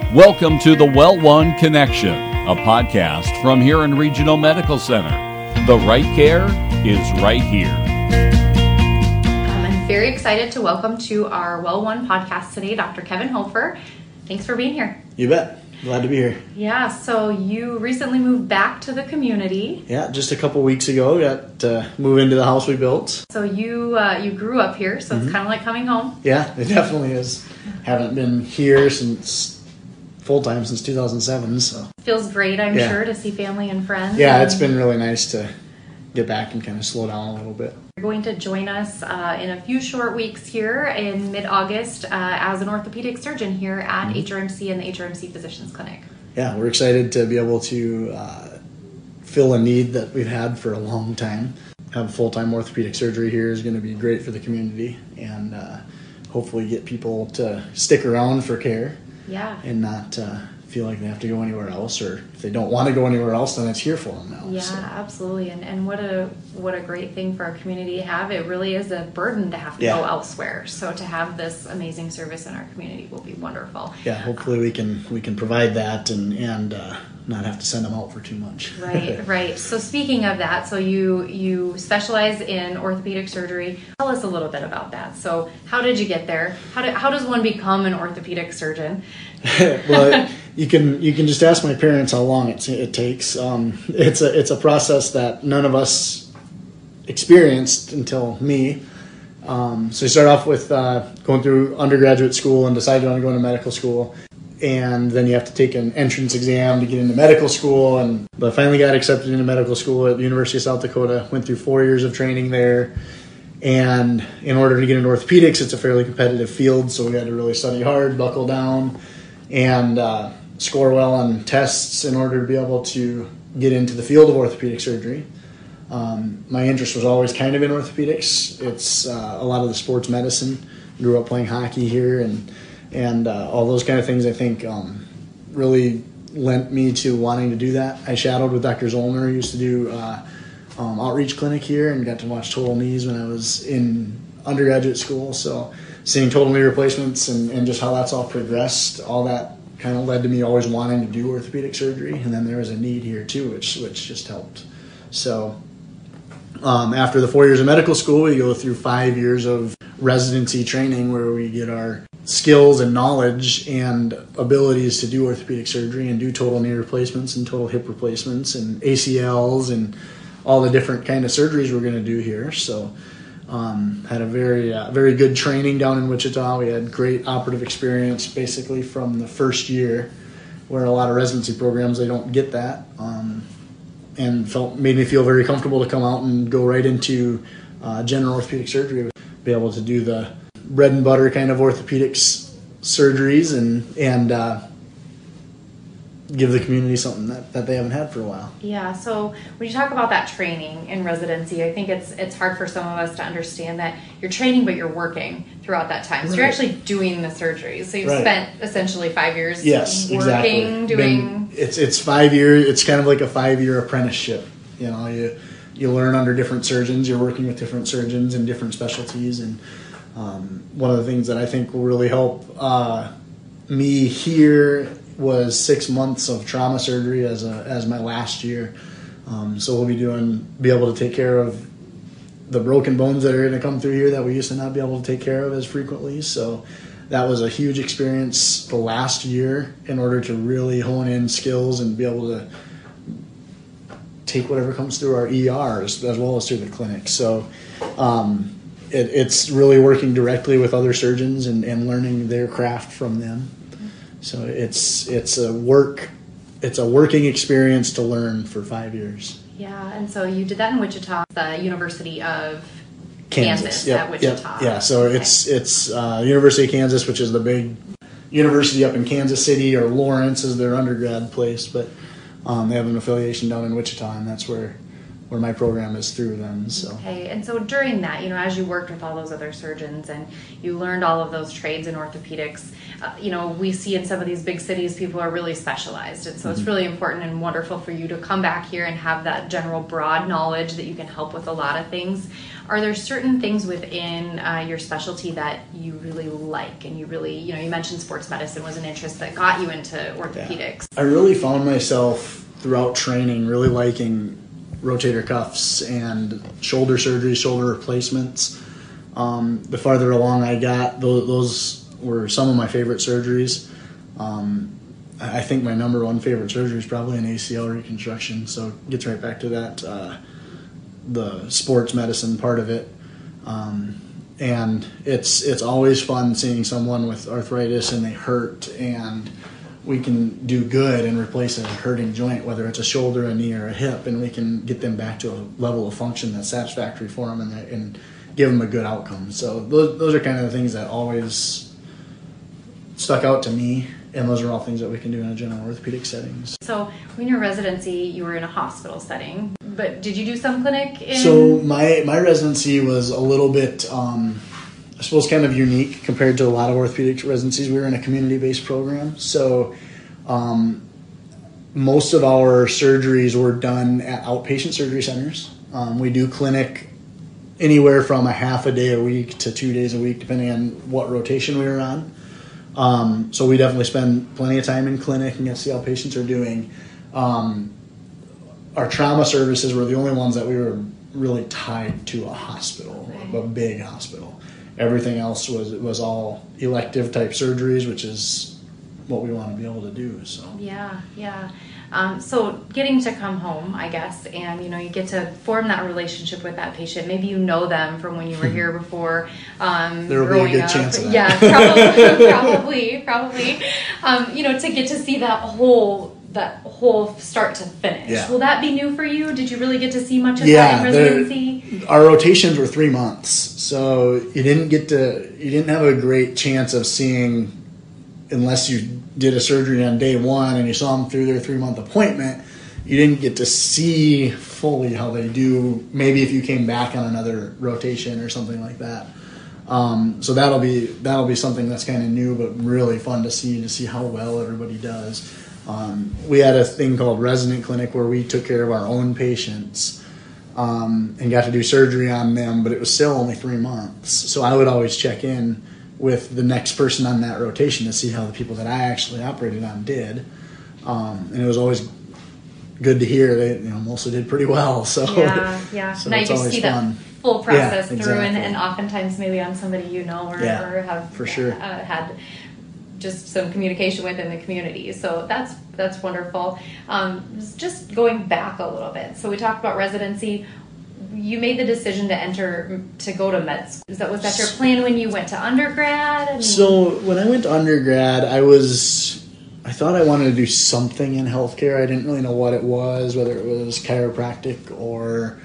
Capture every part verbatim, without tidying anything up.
Welcome to the Well One Connection, a podcast from Huron Regional Medical Center. The right care is right here. Um, I'm very excited to welcome to our Well One podcast today, Doctor Kevin Hofer. Thanks for being here. You bet. Glad to be here. Yeah, so you recently moved back to the community. Yeah, just a couple weeks ago, got to move into the house we built. So you uh, you grew up here, so mm-hmm. It's kind of like coming home. Yeah, it definitely is. Haven't been here since full-time since two thousand seven. So feels great, I'm yeah. sure, to see family and friends. Yeah, and it's been really nice to get back and kind of slow down a little bit. You're going to join us uh, in a few short weeks here in mid-August uh, as an orthopedic surgeon here at mm-hmm. H R M C and the H R M C Physicians Clinic. Yeah, we're excited to be able to uh, fill a need that we've had for a long time. Have full-time orthopedic surgery here is going to be great for the community, and uh, hopefully get people to stick around for care. Yeah. And not uh, feel like they have to go anywhere else, or if they don't want to go anywhere else, then it's here for them now. Yeah, so. absolutely. And and what a what a great thing for our community to have. It really is a burden to have to yeah. go elsewhere. So to have this amazing service in our community will be wonderful. Yeah, hopefully we can we can provide that and and uh, not have to send them out for too much. Right, right. So speaking of that, so you you specialize in orthopedic surgery. Tell us a little bit about that. So how did you get there? How do, how does one become an orthopedic surgeon? Well, you can you can just ask my parents how long it, it takes. Um, it's a it's a process that none of us experienced until me. Um, so you start off with uh, going through undergraduate school and decide you want to go into medical school, and then you have to take an entrance exam to get into medical school. And but I finally got accepted into medical school at the University of South Dakota. Went through four years of training there. And in order to get into orthopedics, it's a fairly competitive field, so we had to really study hard, buckle down, and uh, score well on tests in order to be able to get into the field of orthopedic surgery. Um, my interest was always kind of in orthopedics. It's uh, a lot of the sports medicine. Grew up playing hockey here, and and uh, all those kind of things, I think, um, really lent me to wanting to do that. I shadowed with Doctor Zollner, who used to do uh, um, outreach clinic here, and got to watch total knees when I was in undergraduate school. So seeing total knee replacements and, and just how that's all progressed, all that kind of led to me always wanting to do orthopedic surgery. And then there was a need here too, which which just helped. So um, after the four years of medical school, we go through five years of residency training where we get our skills and knowledge and abilities to do orthopedic surgery and do total knee replacements and total hip replacements and A C Ls and all the different kind of surgeries we're going to do here. So um, had a very uh, very good training down in Wichita. We had great operative experience basically from the first year, where a lot of residency programs, they don't get that, um, and felt made me feel very comfortable to come out and go right into uh, general orthopedic surgery, be able to do the bread and butter kind of orthopedics surgeries and and uh, give the community something that, that they haven't had for a while. Yeah, so when you talk about that training in residency, I think it's it's hard for some of us to understand that you're training but you're working throughout that time. So right. You're actually doing the surgeries. So you've right. spent essentially five years yes, working, exactly. doing... Been, it's it's five years, it's kind of like a five-year apprenticeship. You know, you you learn under different surgeons, you're working with different surgeons in different specialties, and um, one of the things that I think will really help uh, me here was six months of trauma surgery as a as my last year. Um, so we'll be doing be able to take care of the broken bones that are going to come through here that we used to not be able to take care of as frequently. So that was a huge experience the last year in order to really hone in skills and be able to take whatever comes through our E Rs as well as through the clinic. So um, it, it's really working directly with other surgeons and, and learning their craft from them. So it's it's a work it's a working experience to learn for five years. Yeah, and so you did that in Wichita, the University of Kansas, Kansas yep, at Wichita. Yep, yeah, so okay. it's it's uh, University of Kansas, which is the big university up in Kansas City, or Lawrence is their undergrad place, but um, they have an affiliation down in Wichita, and that's where where my program is through them. So. Okay, and so during that, you know, as you worked with all those other surgeons and you learned all of those trades in orthopedics, uh, you know, we see in some of these big cities, people are really specialized. And so mm-hmm. it's really important and wonderful for you to come back here and have that general broad knowledge that you can help with a lot of things. Are there certain things within uh, your specialty that you really like and you really, you know, you mentioned sports medicine was an interest that got you into orthopedics. Yeah. I really found myself throughout training really liking rotator cuffs and shoulder surgery, shoulder replacements. Um, the farther along I got, those, those were some of my favorite surgeries. Um, I think my number one favorite surgery is probably an A C L reconstruction, so it gets right back to that, uh, the sports medicine part of it. Um, and it's it's always fun seeing someone with arthritis and they hurt, and we can do good and replace a hurting joint, whether it's a shoulder, a knee, or a hip, and we can get them back to a level of function that's satisfactory for them and, and give them a good outcome. So those, those are kind of the things that always stuck out to me, and those are all things that we can do in a general orthopedic settings. So when you're in residency, you were in a hospital setting, but did you do some clinic in... So my, my residency was a little bit... Um, I suppose kind of unique compared to a lot of orthopedic residencies. We were in a community-based program, so um, most of our surgeries were done at outpatient surgery centers. Um, we do clinic anywhere from a half a day a week to two days a week, depending on what rotation we were on. Um, so we definitely spend plenty of time in clinic and get to see how patients are doing. Um, our trauma services were the only ones that we were really tied to a hospital, a big hospital. Everything else was was all elective type surgeries, which is what we want to be able to do. So yeah, yeah. Um, so getting to come home, I guess, and you know, you get to form that relationship with that patient. Maybe you know them from when you were here before. Um, there will be a good up. chance of that. Yeah, probably, probably, probably. Um, you know, to get to see that whole. that whole start to finish. Yeah. Will that be new for you? Did you really get to see much of yeah, that in residency? The, our rotations were three months, so you didn't get to, you didn't have a great chance of seeing, unless you did a surgery on day one and you saw them through their three-month appointment, you didn't get to see fully how they do, maybe if you came back on another rotation or something like that. Um, so that'll be that'll be something that's kind of new, but really fun to see, to see how well everybody does. Um, we had a thing called resident clinic where we took care of our own patients um, and got to do surgery on them, but it was still only three months. So I would always check in with the next person on that rotation to see how the people that I actually operated on did. Um, and it was always good to hear they, you know, mostly did pretty well. So yeah, yeah. So now you just see fun. that full process yeah, through, exactly. and, and oftentimes maybe on somebody you know or, yeah, or have for sure. uh, had just some communication with in the community. So that's that's wonderful. Um, just going back a little bit. So we talked about residency. You made the decision to enter, to go to med school. Is that, was that your plan when you went to undergrad? And... So when I went to undergrad, I was, I thought I wanted to do something in healthcare. I didn't really know what it was, whether it was chiropractic or,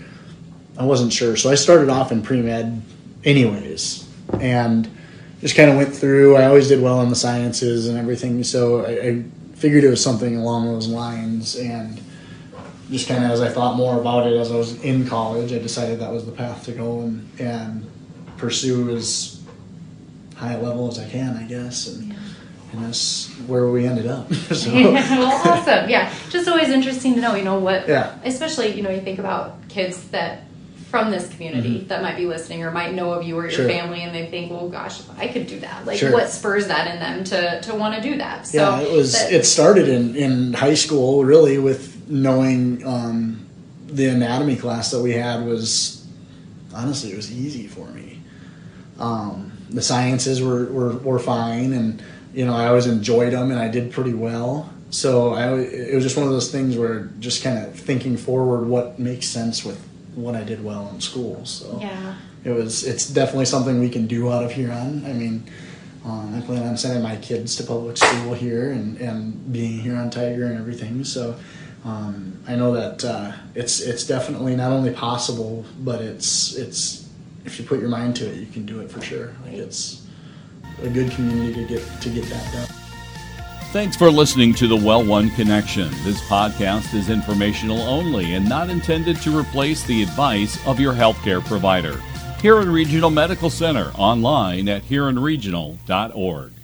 I wasn't sure. So I started off in pre-med anyways, and just kind of went through. I always did well in the sciences and everything, so I, I figured it was something along those lines, and just kind of as I thought more about it as I was in college, I decided that was the path to go and, and pursue as high a level as I can, I guess, and, yeah. and that's where we ended up. So. Yeah, well, awesome. Yeah, just always interesting to know, you know, what, yeah. especially, you know, you think about kids that from this community mm-hmm. that might be listening or might know of you or your sure. family, and they think, well, gosh, if I could do that. Like, sure. what spurs that in them to, to want to do that? So yeah, it was. that, it started in, in high school, really, with knowing um, the anatomy class that we had was, honestly, it was easy for me. Um, the sciences were, were, were fine, and, you know, I always enjoyed them, and I did pretty well. So I, it was just one of those things where just kind of thinking forward what makes sense with what I did well in school. So yeah. it was, it's definitely something we can do out of Huron. I mean, um, I plan on sending my kids to public school here and, and being here on Tiger and everything. So um, I know that uh, it's it's definitely not only possible, but it's it's if you put your mind to it, you can do it for sure. Like, it's a good community to get to get that done. Thanks for listening to the Well One Connection. This podcast is informational only and not intended to replace the advice of your healthcare provider. Huron Regional Medical Center, online at huron regional dot org.